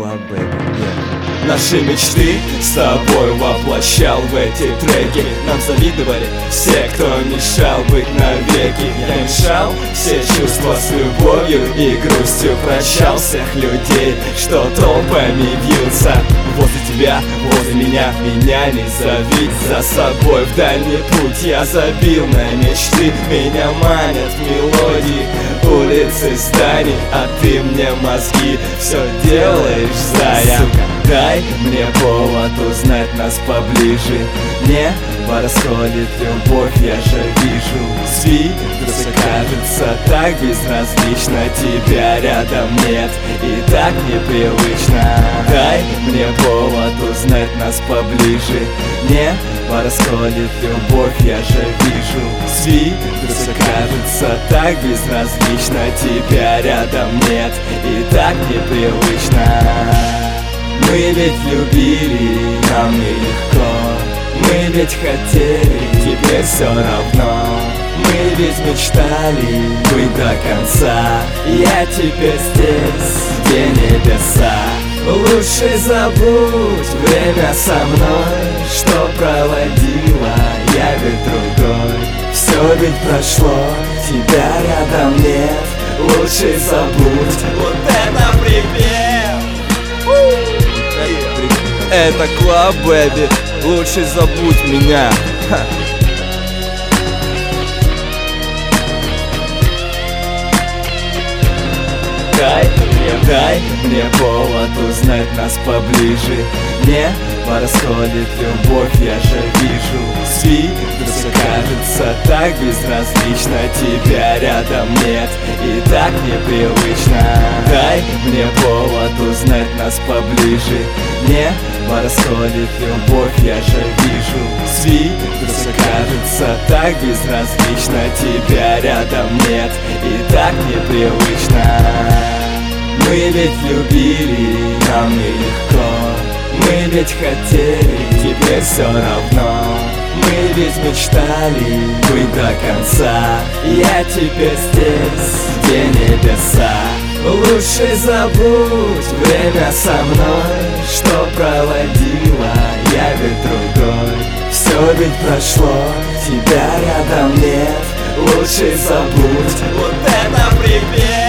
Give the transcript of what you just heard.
Club, baby, yeah. Наши мечты с тобой воплощал в эти треки. Нам завидовали все, кто мешал быть навеки. Я мешал все чувства с любовью и грустью. Прощал всех людей, что толпами вьются. Возле тебя, возле меня, меня не зови за собой в дальний путь. Я забил на мечты, меня манят мелодии, улицы, зданий, а ты мне мозги все делаешь зая. Дай мне повод узнать нас поближе. Небо расходит любовь, я же вижу. Свидетельство кажется так безразлично, тебя рядом нет и так непривычно. Дай мне повод узнать нас поближе. Небо расходит любовь, я же вижу. Свидетельство кажется так безразлично, тебя рядом нет и так непривычно. Мы ведь любили, нам нелегко. Мы ведь хотели, теперь все равно. Мы ведь мечтали быть до конца. Я теперь здесь, где небеса. Лучше забудь время со мной, что проводила, я ведь другой. Все ведь прошло, тебя рядом нет. Лучше забудь, вот это припев. Это Club, baby, лучше забудь меня. Дай мне повод узнать нас поближе. Небо расходит любовь, я же вижу. Свидетельство кажется так безразлично, тебя рядом нет и так непривычно. Дай мне повод узнать нас поближе. Небо расходит любовь, я же вижу. Свидетельство кажется так безразлично, тебя рядом нет и так непривычно. Мы ведь любили, нам нелегко. Мы ведь хотели, теперь все равно. Мы ведь мечтали быть до конца. Я теперь здесь, где небеса. Лучше забудь время со мной, что проводила, я ведь другой. Все ведь прошло, тебя рядом нет. Лучше забудь, вот это припев.